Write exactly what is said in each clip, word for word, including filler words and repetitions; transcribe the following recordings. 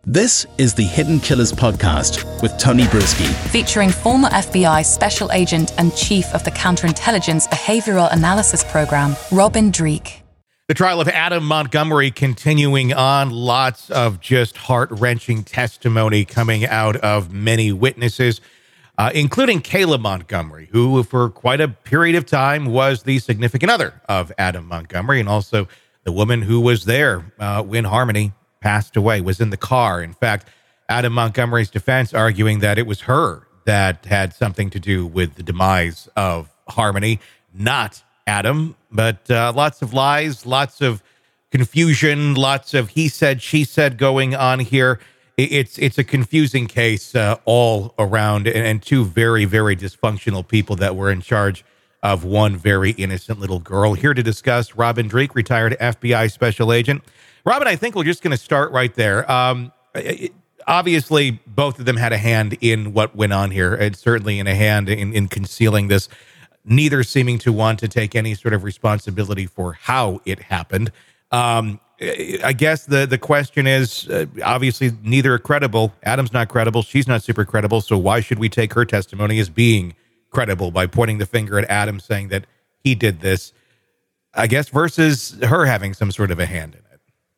This is the Hidden Killers podcast with Tony Brueski, featuring former F B I Special Agent and Chief of the Counterintelligence Behavioral Analysis Program, Robin Dreeke. The trial of Adam Montgomery continuing on. Lots of just heart-wrenching testimony coming out of many witnesses, uh, including Kayla Montgomery, who for quite a period of time was the significant other of Adam Montgomery, and also the woman who was there uh, when Harmony passed away, was in the car. In fact, Adam Montgomery's defense arguing that it was her that had something to do with the demise of Harmony, not Adam. But uh, lots of lies, lots of confusion, lots of he said, she said going on here. It's it's a confusing case uh, all around, and, and two very, very dysfunctional people that were in charge of one very innocent little girl. Here to discuss, Robin Dreeke, retired F B I special agent. Robin, I think we're just going to start right there. Um, it, obviously, both of them had a hand in what went on here, and certainly in a hand in, in concealing this, neither seeming to want to take any sort of responsibility for how it happened. Um, I guess the, the question is, uh, obviously, neither are credible. Adam's not credible. She's not super credible. So why should we take her testimony as being credible by pointing the finger at Adam, saying that he did this, I guess, versus her having some sort of a hand in it?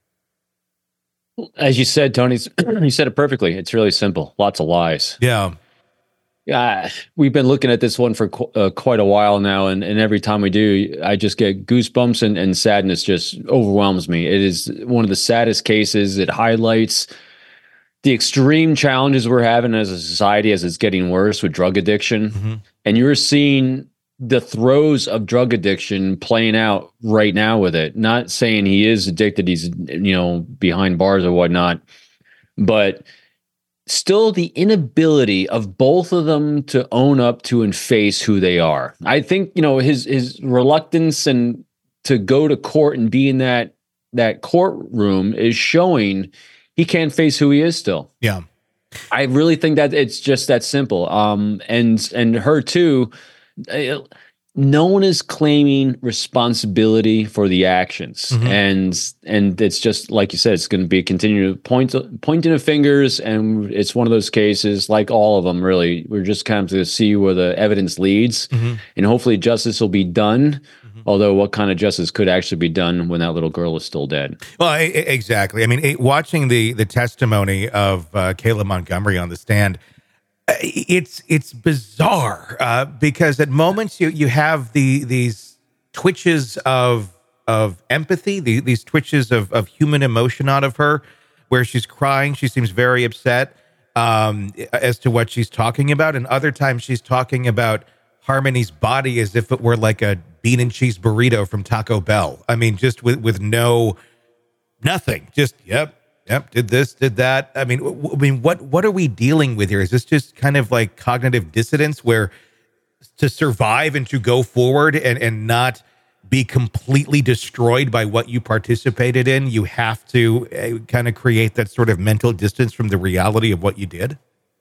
As you said, Tony, you said it perfectly. It's really simple. Lots of lies. Yeah. Yeah. We've been looking at this one for qu- uh, quite a while now. And, and every time we do, I just get goosebumps and, and sadness just overwhelms me. It is one of the saddest cases. It highlights the extreme challenges we're having as a society as it's getting worse with drug addiction. Mm-hmm. And you're seeing the throes of drug addiction playing out right now with it. Not saying he is addicted, he's, you know, behind bars or whatnot, but still the inability of both of them to own up to and face who they are. I think, you know, his his reluctance and to go to court and be in that that courtroom is showing he can't face who he is still. Yeah. I really think that it's just that simple. Um, and and her too. No one is claiming responsibility for the actions, mm-hmm. and and it's just like you said, it's going to be a continued point pointing of fingers, and it's one of those cases, like all of them. Really, we're just kind of to see where the evidence leads, mm-hmm. and hopefully justice will be done. Mm-hmm. Although, what kind of justice could actually be done when that little girl is still dead? Well, I, exactly. I mean, it, watching the the testimony of uh, Kayla Montgomery on the stand. It's it's bizarre uh, because at moments you you have the these twitches of of empathy, the, these twitches of of human emotion out of her, where she's crying, she seems very upset um, as to what she's talking about, and other times she's talking about Harmony's body as if it were like a bean and cheese burrito from Taco Bell. I mean, just with with no nothing, just yep. Yep, did this, did that. I mean, w- I mean, what what are we dealing with here? Is this just kind of like cognitive dissonance, where to survive and to go forward and, and not be completely destroyed by what you participated in, you have to uh, kind of create that sort of mental distance from the reality of what you did?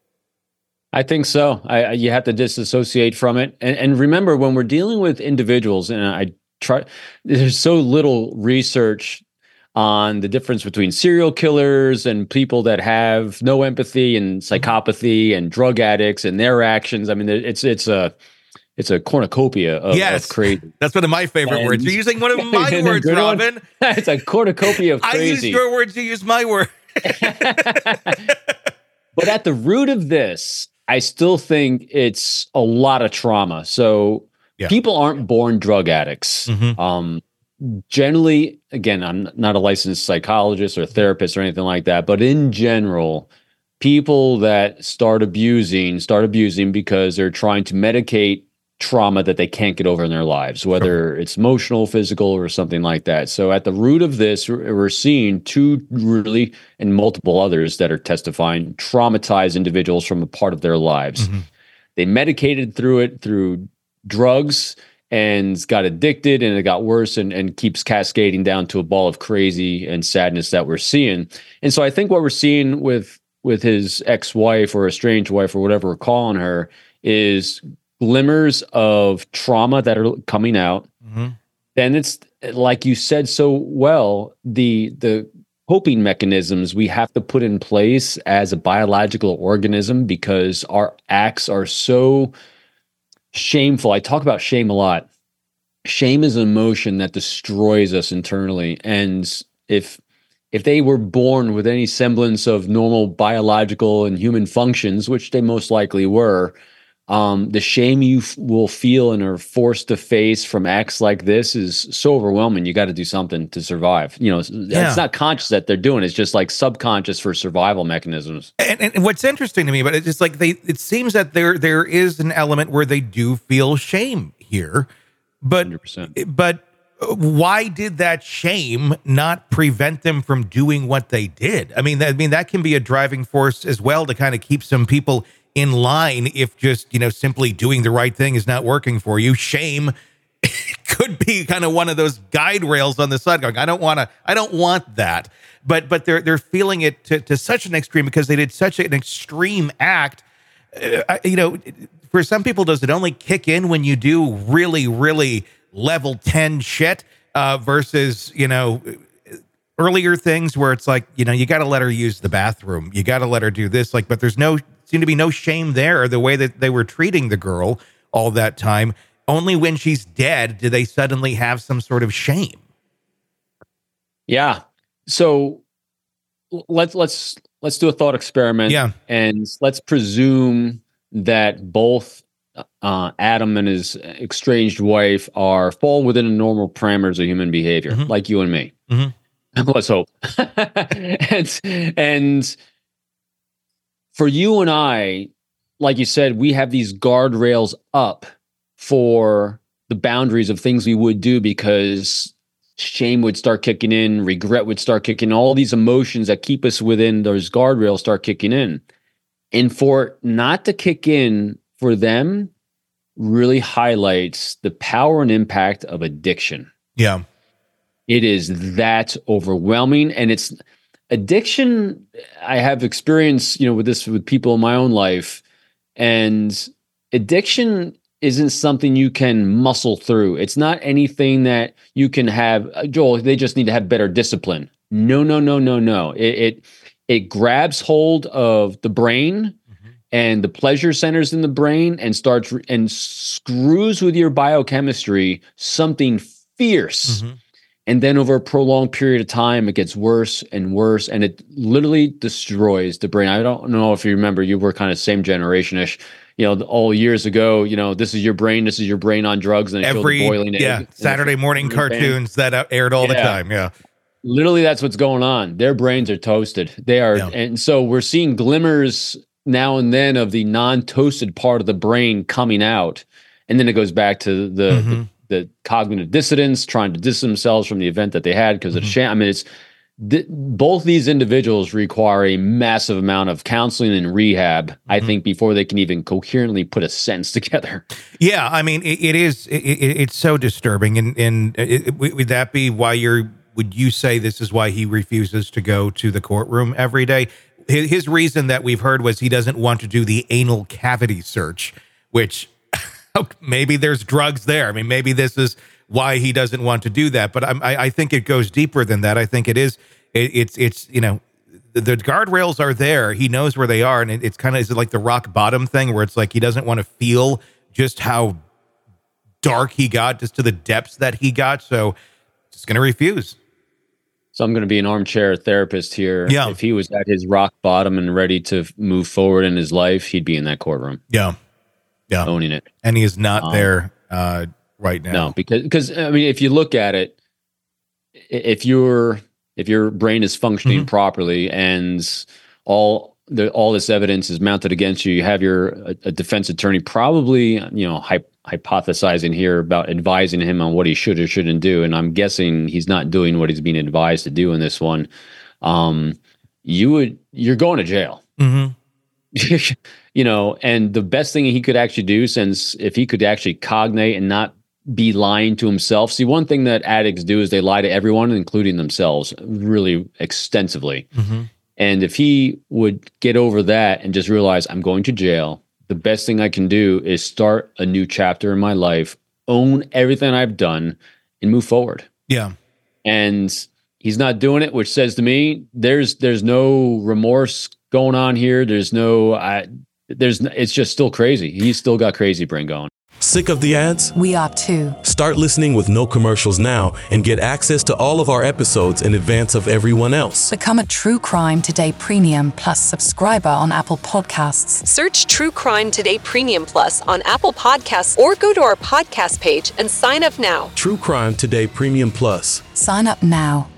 I think so. I, you have to disassociate from it. And, and remember, when we're dealing with individuals, and I try, there's so little research on the difference between serial killers and people that have no empathy and psychopathy and drug addicts and their actions. I mean, it's it's a it's a cornucopia of, yes, of crazy. That's one of my favorite and, words. You're using one of my words, Robin. It's a cornucopia of crazy. I use your words, you use my word. But at the root of this, I still think it's a lot of trauma. So yeah. People aren't born drug addicts. Mm-hmm. Um, Generally, again, I'm not a licensed psychologist or therapist or anything like that, but in general, people that start abusing, start abusing because they're trying to medicate trauma that they can't get over in their lives, whether sure. it's emotional, physical, or something like that. So at the root of this, we're seeing two really, and multiple others that are testifying, traumatized individuals from a part of their lives. Mm-hmm. They medicated through it through drugs, and got addicted, and it got worse and, and keeps cascading down to a ball of crazy and sadness that we're seeing. And so I think what we're seeing with with his ex-wife or estranged wife or whatever we're calling her is glimmers of trauma that are coming out. Mm-hmm. And it's like you said so well, the the coping mechanisms we have to put in place as a biological organism because our acts are so shameful. I talk about shame a lot. Shame is an emotion that destroys us internally. And if if they were born with any semblance of normal biological and human functions, which they most likely were, um, the shame you f- will feel and are forced to face from acts like this is so overwhelming. You got to do something to survive. You know, it's, Yeah. it's not conscious that they're doing. It's just like subconscious for survival mechanisms. And, and what's interesting to me, but it's just like they, it seems that there there is an element where they do feel shame here, but one hundred percent. but why did that shame not prevent them from doing what they did? I mean, that, I mean that can be a driving force as well to kind of keep some people in line. If just, you know, simply doing the right thing is not working for you, shame could be kind of one of those guide rails on the side going, I don't want to, I don't want that. But, but they're, they're feeling it to, to such an extreme because they did such an extreme act. Uh, you know, for some people, does it only kick in when you do really, really level ten shit uh, versus, you know, earlier things where it's like, you know, you got to let her use the bathroom. You got to let her do this. Like, but there's no, seem to be no shame there, or the way that they were treating the girl all that time. Only when she's dead do they suddenly have some sort of shame. Yeah. So let's let's let's do a thought experiment. Yeah. And let's presume that both uh, Adam and his estranged wife are fall within the normal parameters of human behavior, Mhm. like you and me. Mm-hmm. Let's hope. and, and for you and I, like you said, we have these guardrails up for the boundaries of things we would do because shame would start kicking in, regret would start kicking in, all these emotions that keep us within those guardrails start kicking in. And for it not to kick in for them really highlights the power and impact of addiction. Yeah. It is that overwhelming. And it's addiction. I have experience, you know, with this with people in my own life, and addiction isn't something you can muscle through. It's not anything that you can have. Joel, they just need to have better discipline. No, no, no, no, no. It it, it grabs hold of the brain mm-hmm. and the pleasure centers in the brain and starts re- and screws with your biochemistry something fierce. Mm-hmm. And then over a prolonged period of time, it gets worse and worse, and it literally destroys the brain. I don't know if you remember, you were kind of same generation-ish. You know, all years ago, you know, this is your brain, this is your brain on drugs, and they every show the boiling yeah egg Saturday morning cartoons that uh, aired all yeah. the time. Yeah, literally, that's what's going on. Their brains are toasted. They are, yeah. And so we're seeing glimmers now and then of the non-toasted part of the brain coming out, and then it goes back to the. Mm-hmm. the the cognitive dissonance, trying to distance themselves from the event that they had because mm-hmm. of shame. I mean, it's th- both these individuals require a massive amount of counseling and rehab, mm-hmm. I think, before they can even coherently put a sentence together. Yeah, I mean, it, it is, it, it, it's so disturbing. And, and it, would that be why you're, would you say this is why he refuses to go to the courtroom every day? His, his reason that we've heard was he doesn't want to do the anal cavity search, which maybe there's drugs there. I mean, maybe this is why he doesn't want to do that. But I, I, I think it goes deeper than that. I think it is. It, it's it's you know, the, the guardrails are there. He knows where they are, and it, it's kind of is it like the rock bottom thing where it's like he doesn't want to feel just how dark he got, just to the depths that he got. So just going to refuse. So I'm going to be an armchair therapist here. Yeah. If he was at his rock bottom and ready to move forward in his life, he'd be in that courtroom. Yeah. Yeah. Owning it. And he is not um, there uh, right now. No, because, because I mean, if you look at it, if you're, if your brain is functioning mm-hmm. properly and all the, all this evidence is mounted against you, you have your, a, a defense attorney probably, you know, hy- hypothesizing here about advising him on what he should or shouldn't do. And I'm guessing he's not doing what he's being advised to do in this one. Um, you would, you're going to jail. Mm-hmm. You know, and the best thing he could actually do, since if he could actually cognate and not be lying to himself. See, one thing that addicts do is they lie to everyone, including themselves, really extensively. Mm-hmm. And if he would get over that and just realize, I'm going to jail, the best thing I can do is start a new chapter in my life, own everything I've done, and move forward. Yeah. And he's not doing it, which says to me, there's there's no remorse going on here. There's no, I, there's, it's just still crazy. He's still got crazy brain going. Sick of the ads? We are too. Start listening with no commercials now and get access to all of our episodes in advance of everyone else. Become a True Crime Today Premium Plus subscriber on Apple Podcasts. Search True Crime Today Premium Plus on Apple Podcasts or go to our podcast page and sign up now. True Crime Today Premium Plus. Sign up now.